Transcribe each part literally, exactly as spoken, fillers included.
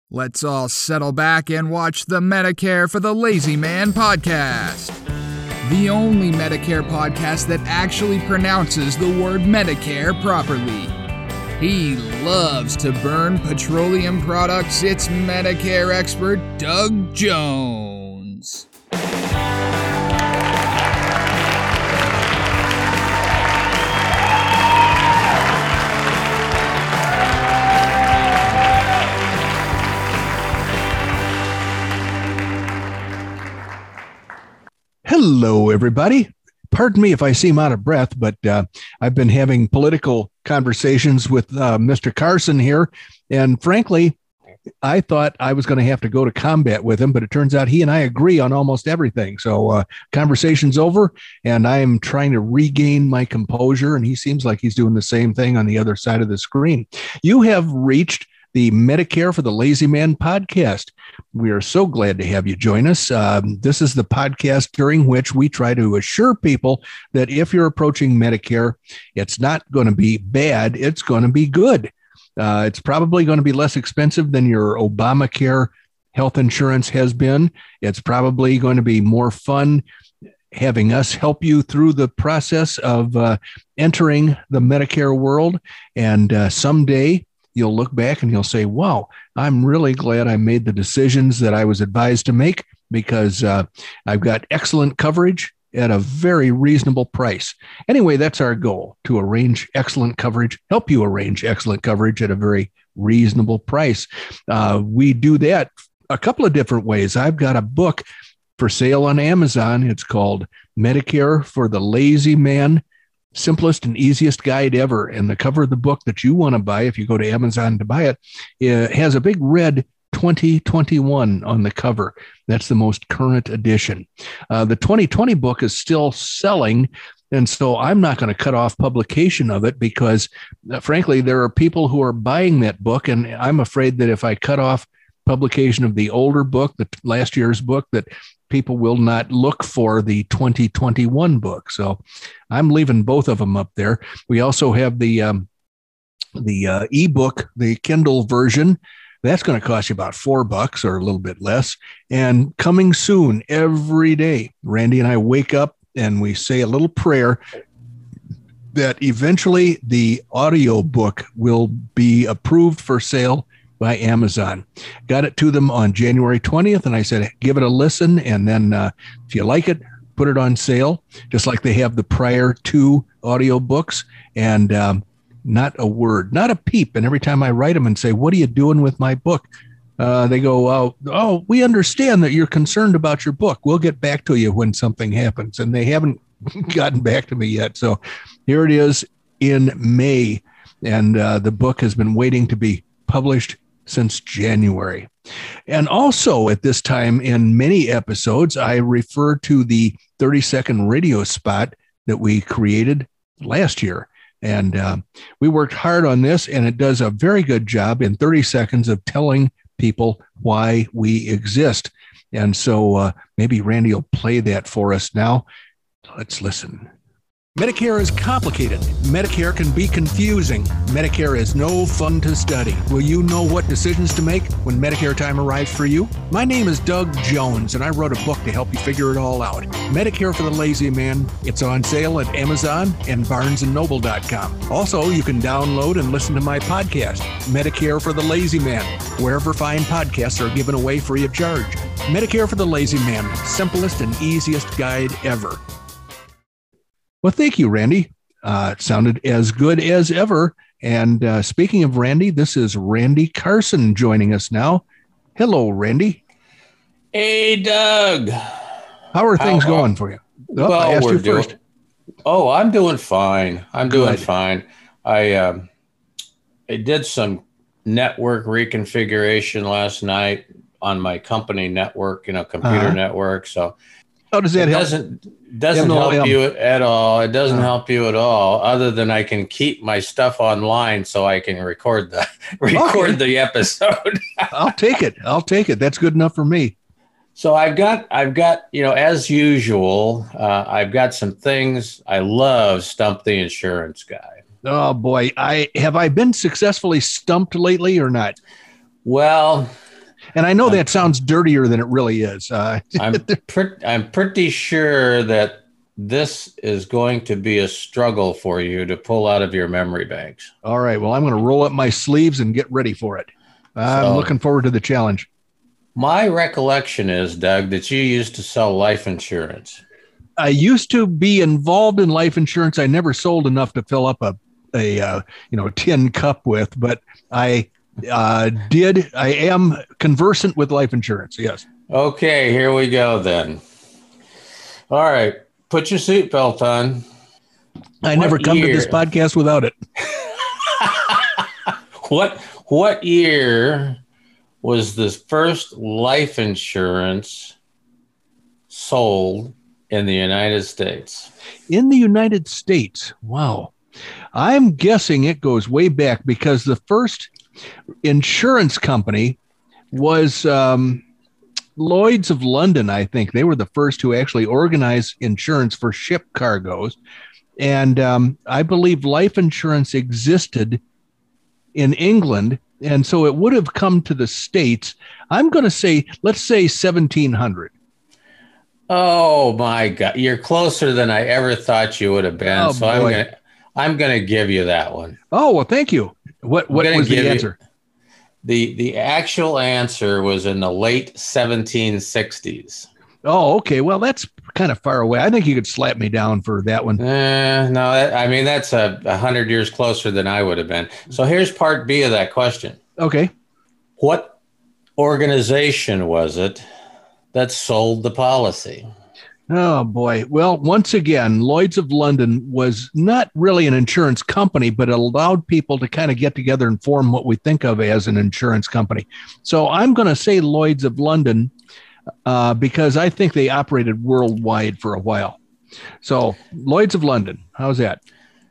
Let's all settle back and watch the Medicare for the Lazy Man podcast. The only Medicare podcast that actually pronounces the word Medicare properly. He loves to burn petroleum products. It's Medicare expert Doug Jones. Hello, everybody. Pardon me if I seem out of breath, but uh, I've been having political conversations with uh, Mister Carson here. And frankly, I thought I was going to have to go to combat with him, but it turns out he and I agree on almost everything. So uh, conversation's over, and I am trying to regain my composure, and he seems like he's doing the same thing on the other side of the screen. You have reached the Medicare for the Lazy Man podcast. We are so glad to have you join us. Um, this is the podcast during which we try to assure people that if you're approaching Medicare, it's not going to be bad, it's going to be good. Uh, it's probably going to be less expensive than your Obamacare health insurance has been. It's probably going to be more fun having us help you through the process of uh, entering the Medicare world. And uh, someday, you'll look back and you'll say, wow, I'm really glad I made the decisions that I was advised to make because uh, I've got excellent coverage at a very reasonable price. Anyway, that's our goal, to arrange excellent coverage, help you arrange excellent coverage at a very reasonable price. Uh, we do that a couple of different ways. I've got a book for sale on Amazon. It's called Medicare for the Lazy Man, Simplest and Easiest Guide Ever. And the cover of the book that you want to buy, if you go to Amazon to buy it, it has a big red twenty twenty-one on the cover. That's the most current edition. Uh, the twenty twenty book is still selling, and so I'm not going to cut off publication of it because, uh, frankly, there are people who are buying that book, and I'm afraid that if I cut off publication of the older book, the last year's book, that people will not look for the twenty twenty-one book. So I'm leaving both of them up there. We also have the um, the uh, ebook, the Kindle version. That's going to cost you about four bucks or a little bit less. And coming soon, every day, Randy and I wake up and we say a little prayer that eventually the audio book will be approved for sale by Amazon. Got it to them on January twentieth, and I said, give it a listen, and then uh, if you like it, put it on sale, just like they have the prior two audiobooks, and um, not a word, not a peep. And every time I write them and say, what are you doing with my book? Uh, they go, oh, oh, we understand that you're concerned about your book. We'll get back to you when something happens. And they haven't gotten back to me yet. So here it is in May, and uh, the book has been waiting to be published since January. And also at this time in many episodes, I refer to the thirty second radio spot that we created last year. And uh, we worked hard on this, and it does a very good job in thirty seconds of telling people why we exist. And so uh, maybe Randy will play that for us now. Let's listen. Medicare is complicated. Medicare can be confusing. Medicare is no fun to study. Will you know what decisions to make when Medicare time arrives for you? My name is Doug Jones, and I wrote a book to help you figure it all out. Medicare for the Lazy Man. It's on sale at Amazon and barnes and noble dot com. Also, you can download and listen to my podcast, Medicare for the Lazy Man, wherever fine podcasts are given away free of charge. Medicare for the Lazy Man, simplest and easiest guide ever. Well, thank you, Randy. Uh, it sounded as good as ever. And uh, speaking of Randy, this is Randy Carson joining us now. Hello, Randy. Hey, Doug. How are things How, going for you? Oh, well, I asked we're you doing, first. Oh, I'm doing fine. I'm good. doing fine. I um, I did some network reconfiguration last night on my company network, you know, computer uh-huh. network. So how does that it help? Doesn't doesn't help um, you at all. It doesn't uh, help you at all, other than I can keep my stuff online so I can record the record okay. the episode. I'll take it. I'll take it. That's good enough for me. So I've got I've got you know, as usual, uh, I've got some things. I love Stump the Insurance Guy. Oh boy, I have I been successfully stumped lately or not? Well, And I know I'm, that sounds dirtier than it really is. Uh, I'm, pre- I'm pretty sure that this is going to be a struggle for you to pull out of your memory banks. All right. Well, I'm going to roll up my sleeves and get ready for it. I'm So, looking forward to the challenge. My recollection is, Doug, that you used to sell life insurance. I used to be involved in life insurance. I never sold enough to fill up a, a uh, you know, tin cup with, but I uh, did. I am conversant with life insurance. Yes. Okay, here we go then. All right. Put your seatbelt on. I What never come year? to this podcast without it. What what year was the first life insurance sold in the United States? In the United States. Wow. I'm guessing it goes way back because the first insurance company was um, Lloyd's of London, I think. They were the first to actually organize insurance for ship cargoes. And um, I believe life insurance existed in England. And so it would have come to the States. I'm going to say, let's say seventeen hundred. Oh my God. You're closer than I ever thought you would have been. Oh, so I'm boy. gonna I'm gonna give you that one. Oh, well, thank you. What, what gonna was the give you- answer? The the actual answer was in the late seventeen sixties. Oh, okay. Well, that's kind of far away. I think you could slap me down for that one. Eh, no, that, I mean, that's a, a hundred years closer than I would have been. So here's part B of that question. Okay. What organization was it that sold the policy? Oh, boy. Well, once again, Lloyd's of London was not really an insurance company, but it allowed people to kind of get together and form what we think of as an insurance company. So I'm going to say Lloyd's of London uh, because I think they operated worldwide for a while. So Lloyd's of London. How's that?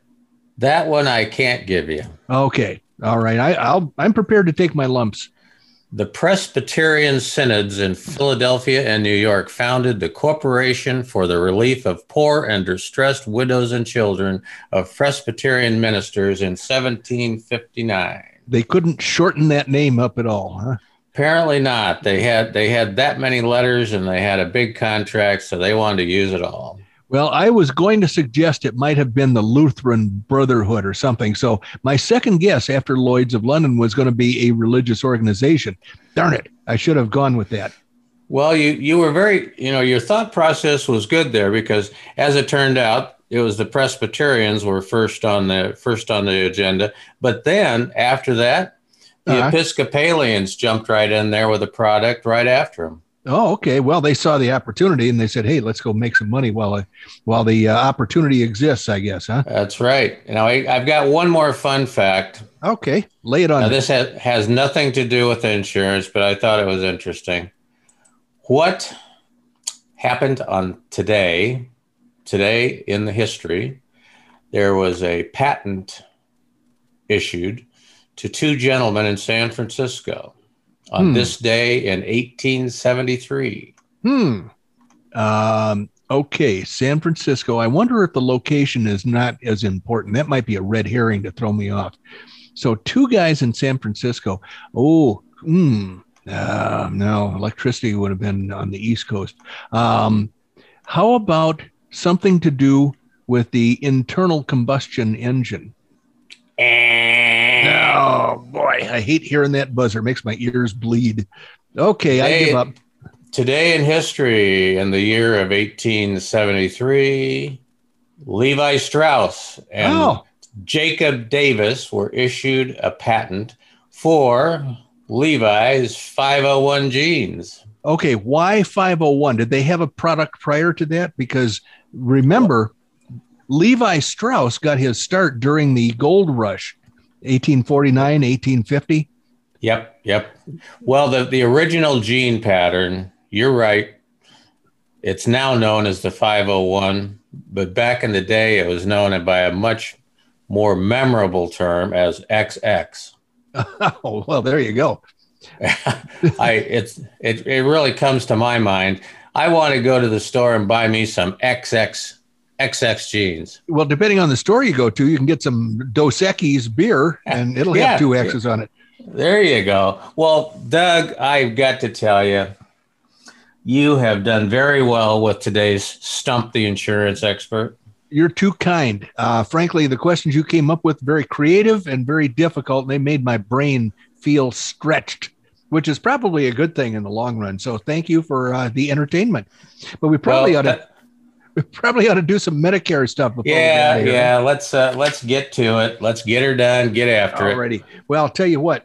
That one I can't give you. Okay. All right. I, I'll, I'm prepared to take my lumps. The Presbyterian Synods in Philadelphia and New York founded the Corporation for the Relief of Poor and Distressed Widows and Children of Presbyterian Ministers in seventeen fifty-nine. They couldn't shorten that name up at all, huh? Apparently not. They had they had that many letters and they had a big contract, so they wanted to use it all. Well, I was going to suggest it might have been the Lutheran Brotherhood or something. So my second guess after Lloyd's of London was going to be a religious organization. Darn it. I should have gone with that. Well, you you were very, you know, your thought process was good there because as it turned out, it was the Presbyterians were first on the first on the agenda. But then after that, the Uh-huh. Episcopalians jumped right in there with a product right after them. Oh, okay. Well, they saw the opportunity and they said, "Hey, let's go make some money while uh, while the uh, opportunity exists." I guess, huh? That's right. You know, I, I've got one more fun fact. Okay, lay it on. Now, me. this has, has nothing to do with insurance, but I thought it was interesting. What happened on today, today in the history, there was a patent issued to two gentlemen in San Francisco on Hmm. this day in eighteen seventy-three. Hmm. Um. Okay, San Francisco. I wonder if the location is not as important. That might be a red herring to throw me off. So two guys in San Francisco. Oh, hmm. Uh, no, electricity would have been on the East Coast. Um, how about something to do with the internal combustion engine? Oh, boy, I hate hearing that buzzer. It makes my ears bleed. Okay, I Today- give up. Today in history, in the year of eighteen seventy-three, Levi Strauss and Oh, Jacob Davis were issued a patent for Levi's five oh one jeans. okay. Why five oh one? Did they have a product prior to that? Because remember, Levi Strauss got his start during the gold rush, eighteen forty-nine, eighteen fifty. Yep, yep. Well, the, the original jean pattern, you're right. It's now known as the five oh one, but back in the day, it was known by a much more memorable term as X X. Oh, well, there you go. I it's it, it really comes to my mind. I want to go to the store and buy me some X X X X jeans. Well, depending on the store you go to, you can get some Dos Equis beer and it'll Yeah. have two X's on it. There you go. Well, Doug, I've got to tell you, you have done very well with today's Stump the Insurance Expert. You're too kind. Uh, frankly, the questions you came up with, very creative and very difficult. And they made my brain feel stretched, which is probably a good thing in the long run. So thank you for uh, the entertainment. But we probably well, ought to... That- We probably ought to do some Medicare stuff before yeah, we get yeah. Let's uh, let's get to it. Let's get her done. Get after Alrighty. it. Well, I'll tell you what.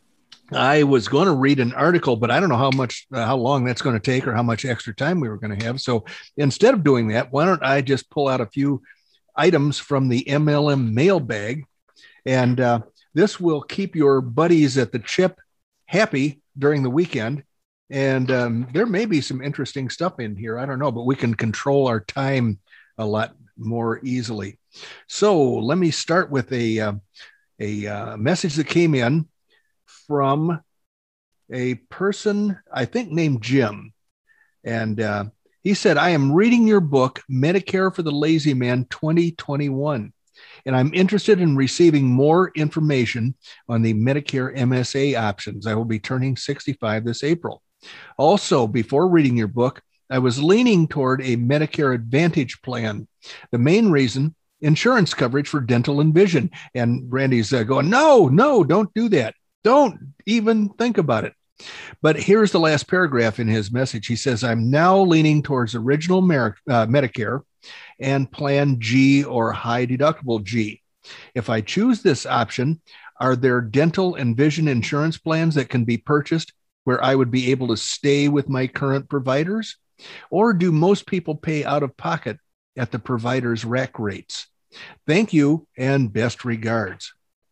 I was going to read an article, but I don't know how much, uh, how long that's going to take, or how much extra time we were going to have. So instead of doing that, why don't I just pull out a few items from the M L M mailbag, and uh, this will keep your buddies at the chip happy during the weekend. And um, there may be some interesting stuff in here. I don't know, but we can control our time a lot more easily. So let me start with a, uh, a uh, message that came in from a person, I think, named Jim. And uh, he said, I am reading your book, Medicare for the Lazy Man twenty twenty-one. And I'm interested in receiving more information on the Medicare M S A options. I will be turning sixty-five this April. Also, before reading your book, I was leaning toward a Medicare Advantage plan. The main reason, insurance coverage for dental and vision. And Randy's uh, going, no, no, don't do that. Don't even think about it. But here's the last paragraph in his message. He says, I'm now leaning towards original Mer- uh, Medicare and Plan G, or high deductible G. If I choose this option, are there dental and vision insurance plans that can be purchased where I would be able to stay with my current providers? Or do most people pay out of pocket at the provider's rack rates? Thank you, and best regards.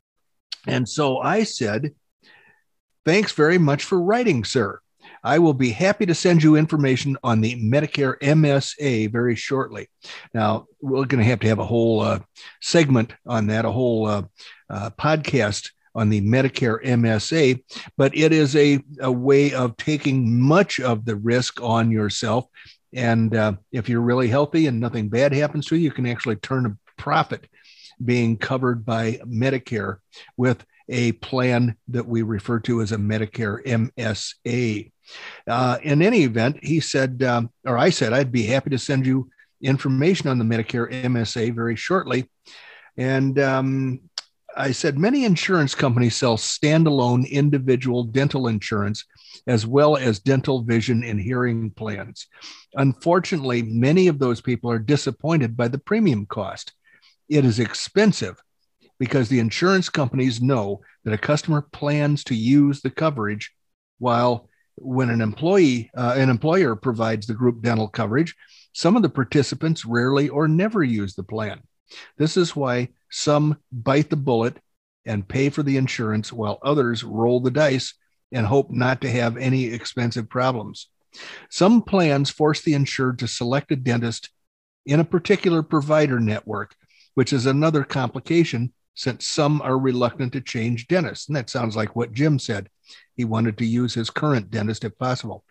And so I said, thanks very much for writing, sir. I will be happy to send you information on the Medicare M S A very shortly. Now, we're going to have to have a whole uh, segment on that, a whole uh, uh, podcast on the Medicare M S A, but it is a, a way of taking much of the risk on yourself. And uh, if you're really healthy and nothing bad happens to you, you can actually turn a profit being covered by Medicare with a plan that we refer to as a Medicare M S A. Uh, in any event, he said, um, or I said, I'd be happy to send you information on the Medicare M S A very shortly. And um, I said, many insurance companies sell standalone individual dental insurance, as well as dental, vision, and hearing plans. Unfortunately, many of those people are disappointed by the premium cost. It is expensive because the insurance companies know that a customer plans to use the coverage, while when an employee, uh, an employer provides the group dental coverage, some of the participants rarely or never use the plan. This is why some bite the bullet and pay for the insurance, while others roll the dice and hope not to have any expensive problems. Some plans force the insured to select a dentist in a particular provider network, which is another complication since some are reluctant to change dentists. And that sounds like what Jim said. He wanted to use his current dentist if possible.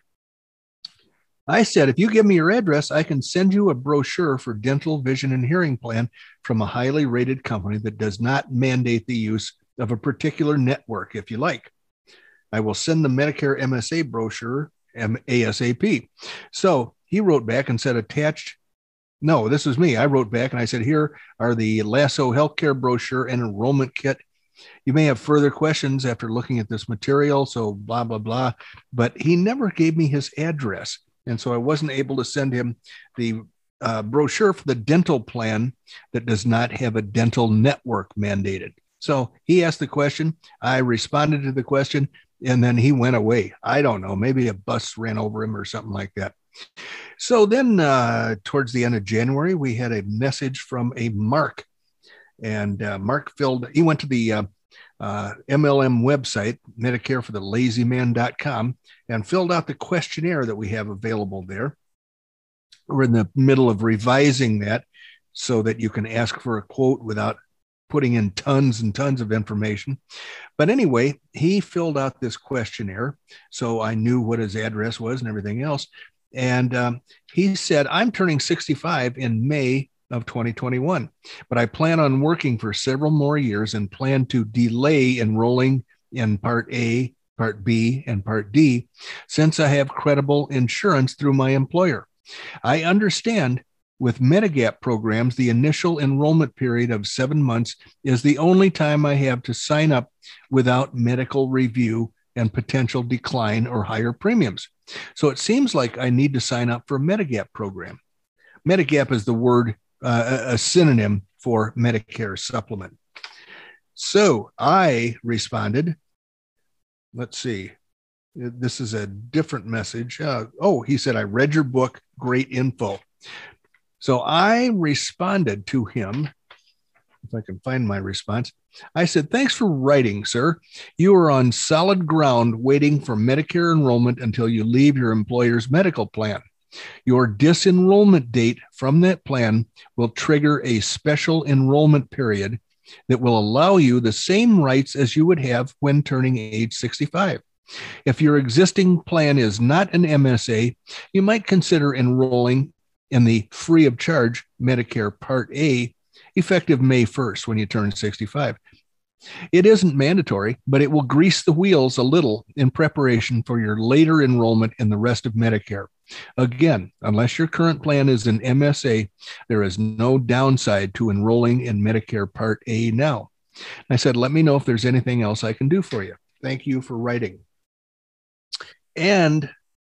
I said, if you give me your address, I can send you a brochure for dental, vision, and hearing plan from a highly rated company that does not mandate the use of a particular network, if you like. I will send the Medicare M S A brochure ASAP. So he wrote back and said, attached. No, this was me. I wrote back and I said, here are the Lasso Healthcare brochure and enrollment kit. You may have further questions after looking at this material, so blah, blah, blah. But he never gave me his address. And so I wasn't able to send him the uh, brochure for the dental plan that does not have a dental network mandated. So he asked the question. I responded to the question, and then he went away. I don't know. Maybe a bus ran over him or something like that. So then uh, towards the end of January, we had a message from a Mark. And uh, Mark filled, he went to the uh, uh, M L M website, Medicare for the Lazy Man dot com, and filled out the questionnaire that we have available there. We're in the middle of revising that so that you can ask for a quote without putting in tons and tons of information. But anyway, he filled out this questionnaire, so I knew what his address was and everything else. And um, he said, I'm turning sixty-five in May of twenty twenty-one, but I plan on working for several more years and plan to delay enrolling in Part A, Part B, and Part D, since I have credible insurance through my employer. I understand with Medigap programs, the initial enrollment period of seven months is the only time I have to sign up without medical review and potential decline or higher premiums. So it seems like I need to sign up for a Medigap program. Medigap is the word, uh, a synonym for Medicare supplement. So I responded, let's see, this is a different message. Uh, oh, he said, I read your book, great info. So I responded to him, if I can find my response. I said, thanks for writing, sir. You are on solid ground waiting for Medicare enrollment until you leave your employer's medical plan. Your disenrollment date from that plan will trigger a special enrollment period that will allow you the same rights as you would have when turning age sixty-five. If your existing plan is not an M S A, you might consider enrolling in the free of charge Medicare Part A, effective May first when you turn sixty-five. It isn't mandatory, but it will grease the wheels a little in preparation for your later enrollment in the rest of Medicare. Again, unless your current plan is an M S A, there is no downside to enrolling in Medicare Part A now. I said, let me know if there's anything else I can do for you. Thank you for writing. And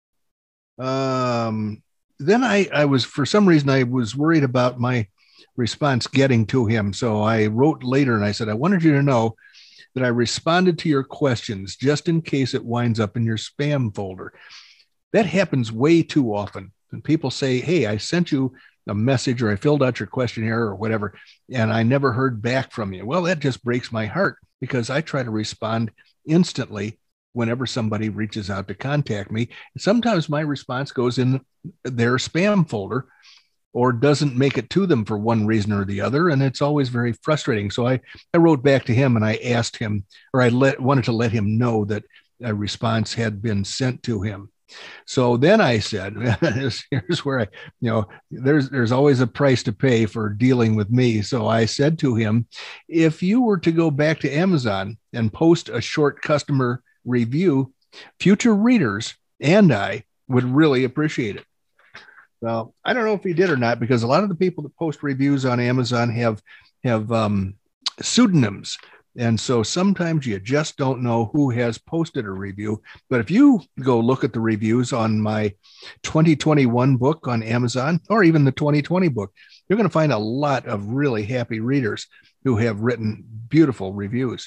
um, then I, I was, for some reason, I was worried about my response getting to him. So I wrote later and I said, I wanted you to know that I responded to your questions just in case it winds up in your spam folder. That happens way too often. And people say, hey, I sent you a message or I filled out your questionnaire or whatever, and I never heard back from you. Well, that just breaks my heart because I try to respond instantly whenever somebody reaches out to contact me. Sometimes my response goes in their spam folder or doesn't make it to them for one reason or the other. And it's always very frustrating. So I, I wrote back to him and I asked him, or I let, wanted to let him know that a response had been sent to him. So then I said, here's where I, you know, there's, there's always a price to pay for dealing with me. So I said to him, if you were to go back to Amazon and post a short customer review, future readers and I would really appreciate it. Well, I don't know if he did or not, because a lot of the people that post reviews on Amazon have, have um, pseudonyms. And so sometimes you just don't know who has posted a review. But if you go look at the reviews on my twenty twenty-one book on Amazon, or even the twenty twenty book, you're going to find a lot of really happy readers who have written beautiful reviews.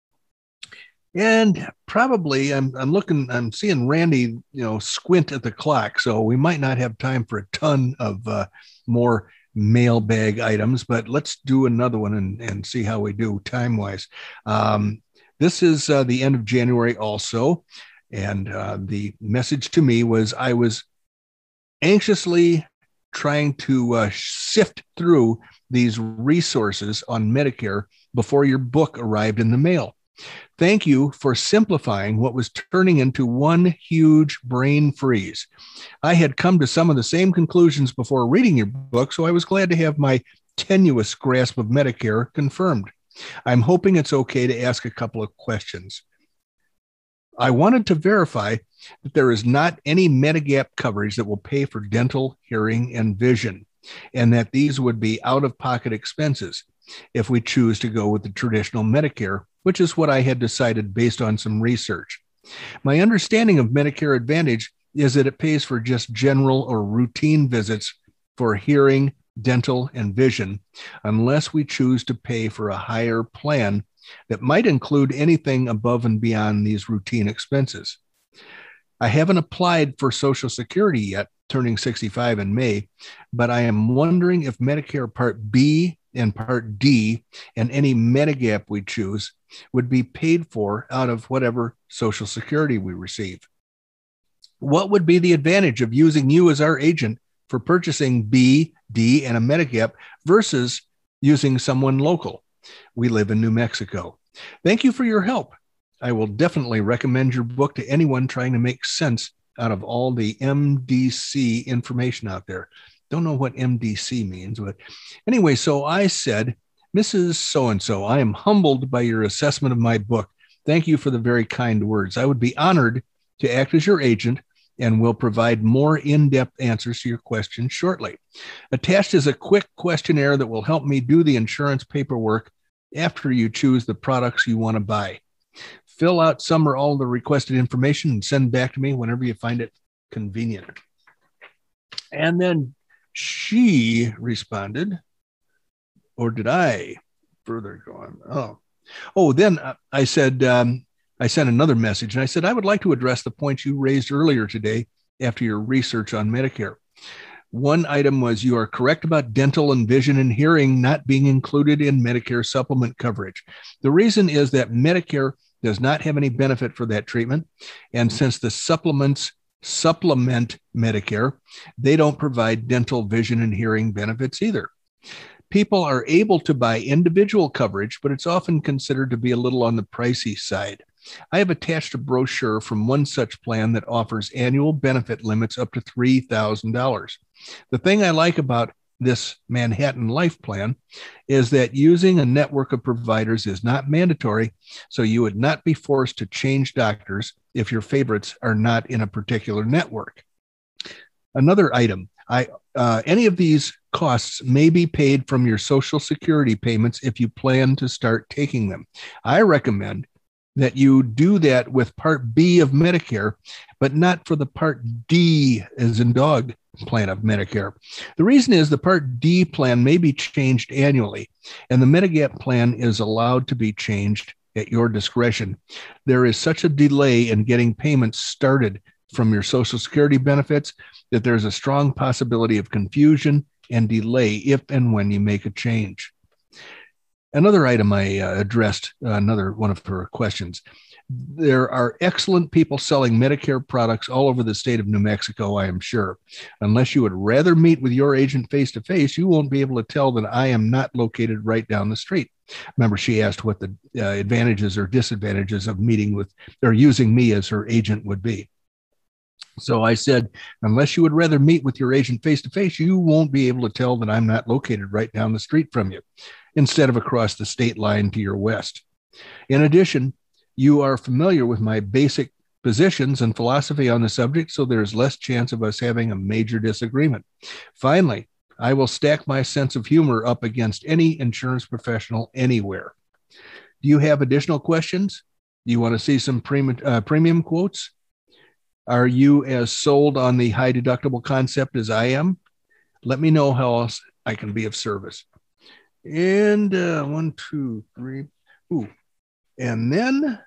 And probably I'm, I'm looking, I'm seeing Randy, you know, squint at the clock. So we might not have time for a ton of uh, more mailbag items, but let's do another one and, and see how we do time-wise. Um, this is uh, the end of January also. And uh, the message to me was I was anxiously trying to uh, sift through these resources on Medicare before your book arrived in the mail. Thank you for simplifying what was turning into one huge brain freeze. I had come to some of the same conclusions before reading your book, so I was glad to have my tenuous grasp of Medicare confirmed. I'm hoping it's okay to ask a couple of questions. I wanted to verify that there is not any Medigap coverage that will pay for dental, hearing, and vision, and that these would be out-of-pocket expenses if we choose to go with the traditional Medicare, which is what I had decided based on some research. My understanding of Medicare Advantage is that it pays for just general or routine visits for hearing, dental, and vision, unless we choose to pay for a higher plan that might include anything above and beyond these routine expenses. I haven't applied for Social Security yet, turning sixty-five in May, but I am wondering if Medicare Part B and Part D and any Medigap we choose would be paid for out of whatever Social Security we receive. What would be the advantage of using you as our agent for purchasing B, D, and a Medigap versus using someone local? We live in New Mexico. Thank you for your help. I will definitely recommend your book to anyone trying to make sense out of all the M D C information out there. Don't know what M D C means, but anyway, so I said, Missus So-and-so, I am humbled by your assessment of my book Thank you for the very kind words. I would be honored to act as your agent and will provide more in-depth answers to your questions shortly. Attached is a quick questionnaire that will help me do the insurance paperwork after you choose the products you want to buy. Fill out some or all of the requested information and send back to me whenever you find it convenient. And then she responded, or did I further go on? Oh, oh, then I said, um, I sent another message and I said, I would like to address the points you raised earlier today after your research on Medicare. One item was you are correct about dental and vision and hearing not being included in Medicare supplement coverage. The reason is that Medicare does not have any benefit for that treatment. And since the supplements supplement Medicare, they don't provide dental, vision, and hearing benefits either. People are able to buy individual coverage, but it's often considered to be a little on the pricey side. I have attached a brochure from one such plan that offers annual benefit limits up to three thousand dollars. The thing I like about this Manhattan Life plan is that using a network of providers is not mandatory, so you would not be forced to change doctors if your favorites are not in a particular network. Another item, I uh, any of these costs may be paid from your Social Security payments if you plan to start taking them. I recommend that you do that with Part B of Medicare, but not for the Part D, as in dog, plan of Medicare. The reason is the Part D plan may be changed annually, and the Medigap plan is allowed to be changed at your discretion. There is such a delay in getting payments started from your Social Security benefits that there's a strong possibility of confusion and delay if and when you make a change. Another item I uh, addressed, uh, another one of her questions. There are excellent people selling Medicare products all over the state of New Mexico, I am sure. Unless you would rather meet with your agent face-to-face, you won't be able to tell that I am not located right down the street. Remember, she asked what the uh, advantages or disadvantages of meeting with or using me as her agent would be. So I said, unless you would rather meet with your agent face-to-face, you won't be able to tell that I'm not located right down the street from you, instead of across the state line to your west. In addition, you are familiar with my basic positions and philosophy on the subject, so there's less chance of us having a major disagreement. Finally, I will stack my sense of humor up against any insurance professional anywhere. Do you have additional questions? Do you want to see some premium, uh, premium quotes? Are you as sold on the high deductible concept as I am? Let me know how else I can be of service. And uh, one, two, three, ooh. And then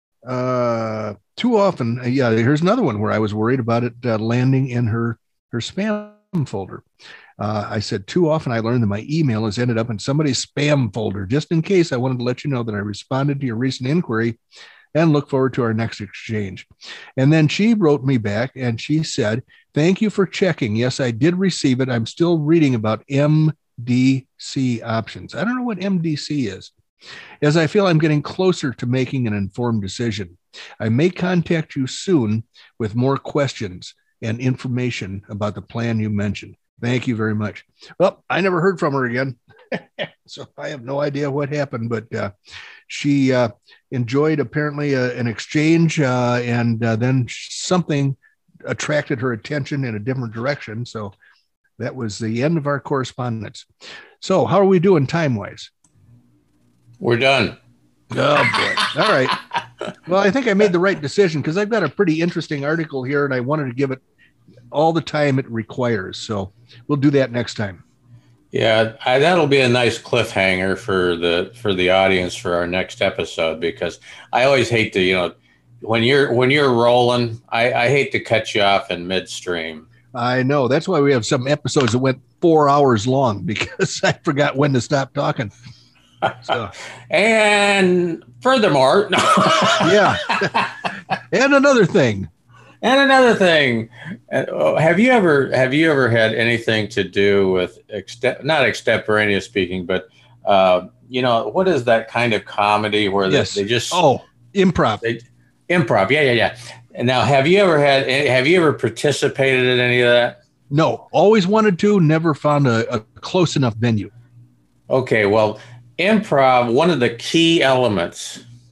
uh, too often, uh, yeah, here's another one where I was worried about it uh, landing in her, her spam folder. Uh, I said, too often I learned that my email has ended up in somebody's spam folder. Just in case, I wanted to let you know that I responded to your recent inquiry and look forward to our next exchange. And then she wrote me back and she said, thank you for checking. Yes, I did receive it. I'm still reading about M D C options. I don't know what M D C is, as I feel I'm getting closer to making an informed decision. I may contact you soon with more questions and information about the plan you mentioned. Thank you very much. Well, I never heard from her again, so I have no idea what happened, but uh, she uh, enjoyed apparently uh, an exchange uh, and uh, then something attracted her attention in a different direction. So that was the end of our correspondence. So how are we doing time-wise? We're done. Oh, boy. All right. Well, I think I made the right decision because I've got a pretty interesting article here and I wanted to give it all the time it requires. So we'll do that next time. Yeah, I, that'll be a nice cliffhanger for the for the audience for our next episode, because I always hate to, you know, when you're when you're rolling, I, I hate to cut you off in midstream. I know. That's why we have some episodes that went four hours long, because I forgot when to stop talking. So. And furthermore, yeah. And another thing. And another thing, have you ever have you ever had anything to do with exte- not extemporaneous speaking, but uh, you know, what is that kind of comedy where yes. they, they just oh improv they, improv yeah yeah yeah. And now, have you ever had have you ever participated in any of that? No, always wanted to, never found a, a close enough venue. Okay, well, improv, one of the key elements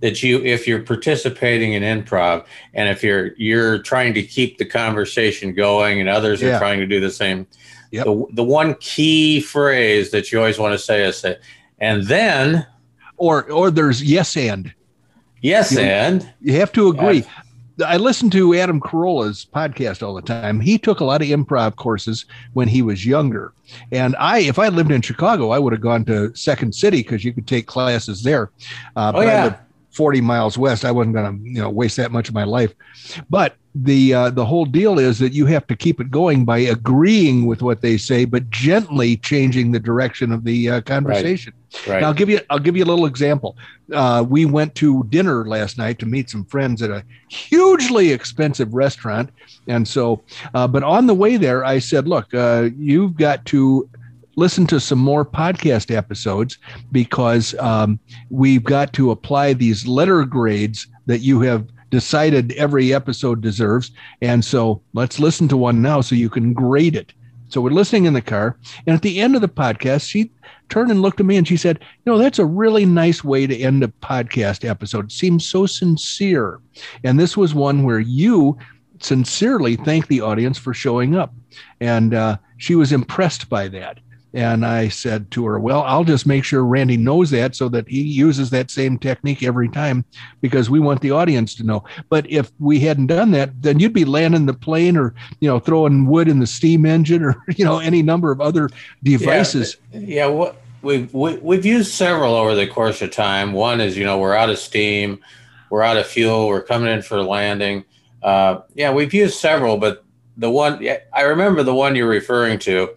that you, if you're participating in improv, and if you're you're trying to keep the conversation going, and others yeah. are trying to do the same, yep. the the one key phrase that you always want to say is say, and then, or or there's yes and, yes you and know, you have to agree. I listen to Adam Carolla's podcast all the time. He took a lot of improv courses when he was younger. And I, if I lived in Chicago, I would have gone to Second City because you could take classes there. Uh, oh, but yeah. I lived forty miles west. I wasn't going to, you know, waste that much of my life. But the uh, the whole deal is that you have to keep it going by agreeing with what they say, but gently changing the direction of the uh, conversation. Right. Right. Now, I'll give you I'll give you a little example. Uh, we went to dinner last night to meet some friends at a hugely expensive restaurant, and so, uh, but on the way there, I said, "Look, uh, you've got to listen to some more podcast episodes because um, we've got to apply these letter grades that you have decided every episode deserves, and so let's listen to one now so you can grade it." So we're listening in the car, and at the end of the podcast, she turned and looked at me and she said, "You know, that's a really nice way to end a podcast episode. It seems so sincere." And this was one where you sincerely thanked the audience for showing up. And uh, she was impressed by that. And I said to her, "Well, I'll just make sure Randy knows that so that he uses that same technique every time, because we want the audience to know. But if we hadn't done that, then you'd be landing the plane or, you know, throwing wood in the steam engine or, you know, any number of other devices." Yeah, yeah what we've, we, we've used several over the course of time. One is, you know, we're out of steam, we're out of fuel, we're coming in for landing. Uh, yeah, we've used several, but the one, I remember the one you're referring to.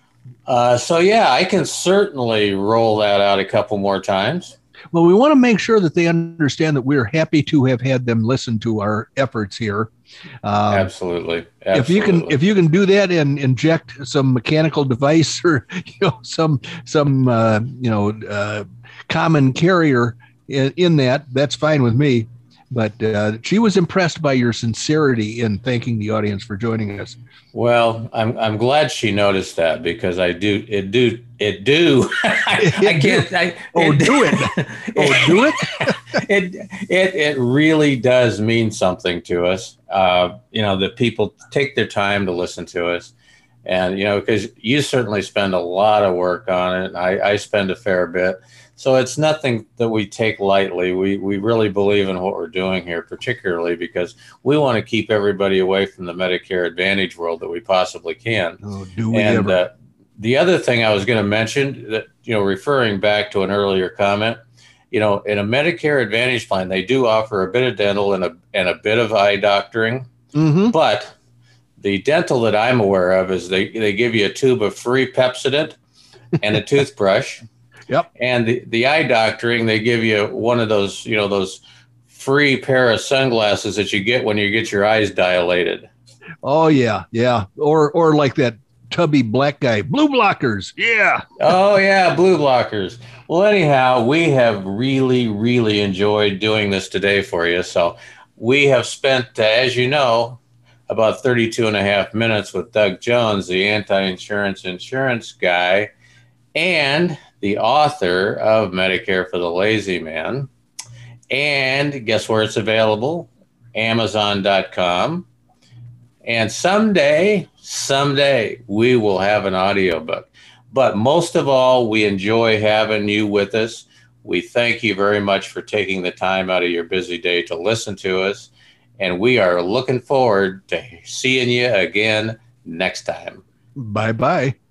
Uh, so, yeah, I can certainly roll that out a couple more times. Well, we want to make sure that they understand that we're happy to have had them listen to our efforts here. Um, Absolutely. Absolutely. If you can, if you can do that and inject some mechanical device or, you know, some some uh, you know uh, common carrier in, in that, that's fine with me. But uh, she was impressed by your sincerity in thanking the audience for joining us. Well, I'm I'm glad she noticed that, because I do it do it do I, I can't I, oh it, do it oh do it it it it really does mean something to us. Uh, you know, that people take their time to listen to us, and you know, because you certainly spend a lot of work on it. I, I spend a fair bit. So it's nothing that we take lightly. We we really believe in what we're doing here, particularly because we want to keep everybody away from the Medicare Advantage world that we possibly can. Oh, do we and, ever? Uh, the other thing I was going to mention, that, you know, referring back to an earlier comment, you know, in a Medicare Advantage plan, they do offer a bit of dental and a and a bit of eye doctoring. Mm-hmm. But the dental that I'm aware of is they, they give you a tube of free Pepsodent and a toothbrush. Yep. And the, the eye doctoring, they give you one of those, you know, those free pair of sunglasses that you get when you get your eyes dilated. Oh, yeah. Yeah. Or or like that tubby black guy, blue blockers. Yeah. Oh, yeah. Blue blockers. Well, anyhow, we have really, really enjoyed doing this today for you. So we have spent, uh, as you know, about thirty-two and a half minutes with Doug Jones, the anti-insurance insurance guy, and the author of Medicare for the Lazy Man. And guess where it's available? Amazon dot com. And someday, someday, we will have an audiobook. But most of all, we enjoy having you with us. We thank you very much for taking the time out of your busy day to listen to us. And we are looking forward to seeing you again next time. Bye-bye.